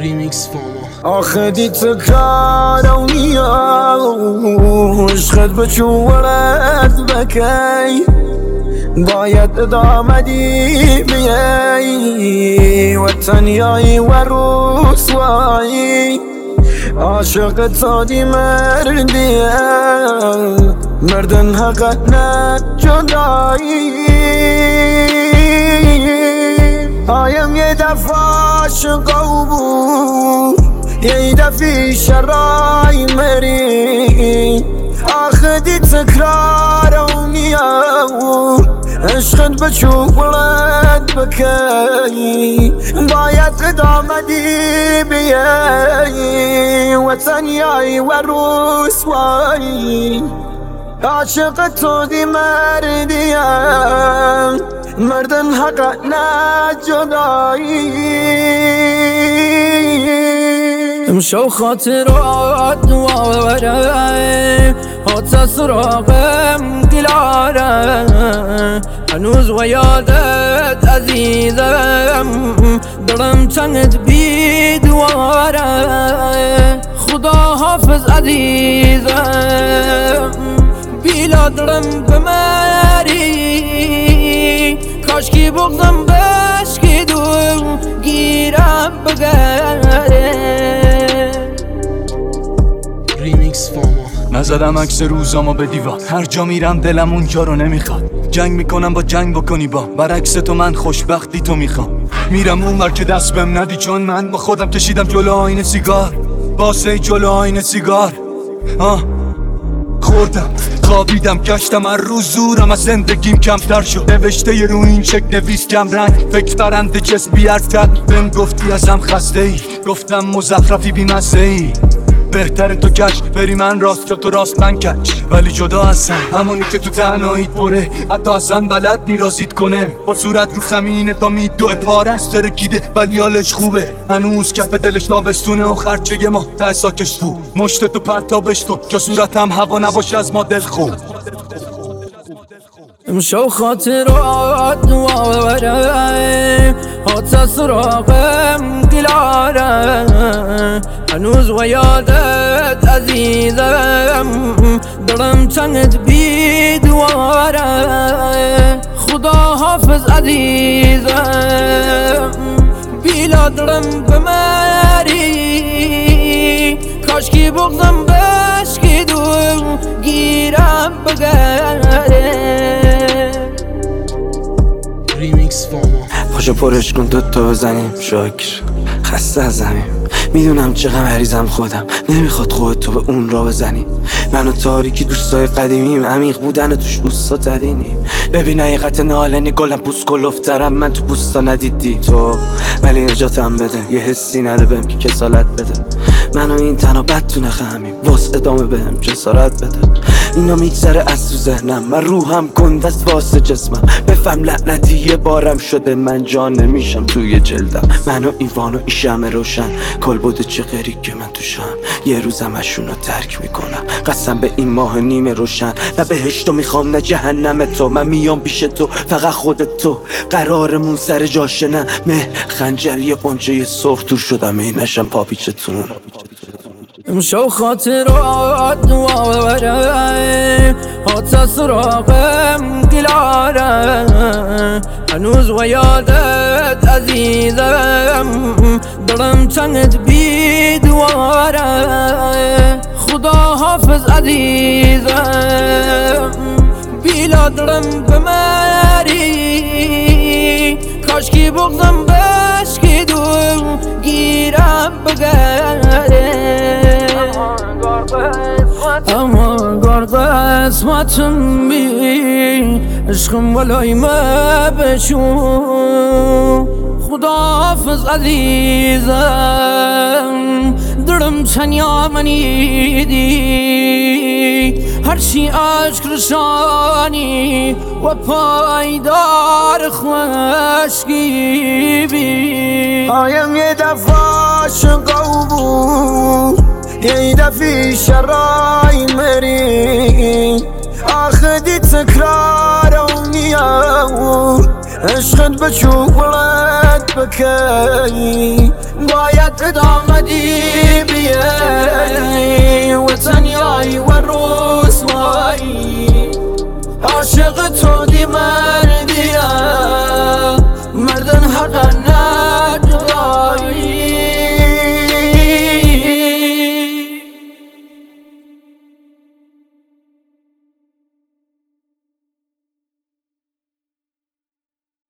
ریمیکس فاما آخه دی تکرار و نیا عشقت بچورد بکی باید ادامه دی بیایی و تنیایی و رسوایی عاشق تا دی مردیه مردن حقت نه جدایی هایم یه دفعه عاشقو بود یه دفعه شرای مری آخه دی تکرار و نیا عشقت بچورد بکی باید ادامه دی بیایی و تنیایی و رسوایی عاشق تو دی مردیم مردن حق نه جدایی امشو خاطرات دواره حتی سراغم گلاره هنوز و یادت عزیزم دلم چنگت بیدواره خدا حافظ عزیزم بیلا دلم بمری کاشکی بغزم بشکیدم گیرم بگره ریمیکس فاما نزدم عکس روزامو به دیوار هر جا میرم دلم اونجا رو نمیخواد جنگ میکنم با جنگ بکنی با برعکس تو من خوشبختی تو میخوام میرم اونور که دست بهم ندی چون من با خودم کشیدم جلو آینه سیگار باسه جلو آینه سیگار خوردم خوابیدم گشتم هر روز زورم از زندگیم کمتر شد نوشته ی رو این چک نویس کم رنگ فکر برنده جس بیارد کرد بهم گفتی ازم خسته ای گفتم مزخرفی بیمزه ای بهتره تو کش بری من راست که تو راست من کش ولی جدا هستم همونی که تو تنهاییت بره حتی اصلا بلد نیرازید کنه با صورت رو زمینه تا میدوه پارست ترکیده ولی حالش خوبه هنوز کف دلش نابستونه و خرچه ما ته ساکش تو مشت تو پرتابش تو که صورتم هوا نباشه از ما دل خوب امشو خاطرات دواره حتی سراغم گلاره هنوز و یادت عزیزم دلم چنگت بیدواره خدا حافظ عزیزم بیلا دلم بمری کاشکی بغزم بشکیدم گیرم بگره ریمیکس فاما پاشو پرش کن دوتا بزنیم شاکر خسته ازمیم میدونم چقدر مریضم خودم نمیخواد خودتو به اون را بزنی من و تاریکی دوستای قدیمیم عمیق بودن توش بوستا ترینیم ببین حقیقت نالنی گلم پوست کلوفترم من تو بوستا ندیدی تو ولی نجاتم بده یه حسی نده بهم که کسالت بده منو این تنها بدتونه خمیم واس ادامه بهم جسارت بده اینا میگذره از تو ذهنم من روحم کندست واسه جسمم بفهم لعنتی یه بارم شده من جان نمیشم توی جلدم منو ایوانو این شمع روشن کل بوده چه غریب که من توشم یه روزم اشونو ترک میکنم قسم به این ماه نیمه روشن نه بهشتو میخوام نه جهنم تو من میام پیش تو فقط خودت تو قرارمون سر جاشه نه مه خنجر یه قنچه سرخ تو شدم ای نشم پاپیچتون امشو خاطرات دواره حتی سراغم گلاره هنوز و یادت عزیزم دلم چنگت بیدواره خدا حافظ عزیزم بیلا دلم بمری کاشکی بغزم بشکیدم گیرم بگره اما گار قسمتم بی عشقم ولای ما بشو خدا حافظ عزیزم دلم تنیا منیدی هرچی عشق رشانی و پایدار خشکی بی هایم یه دفعه عاشقو بود یه دفعه شرای مری آخه دی تکرار و نیا عشقت بچورد بکی باید آمدی بیایی و تنیایی و رسوایی عاشق تو دی مردیم مردن حقا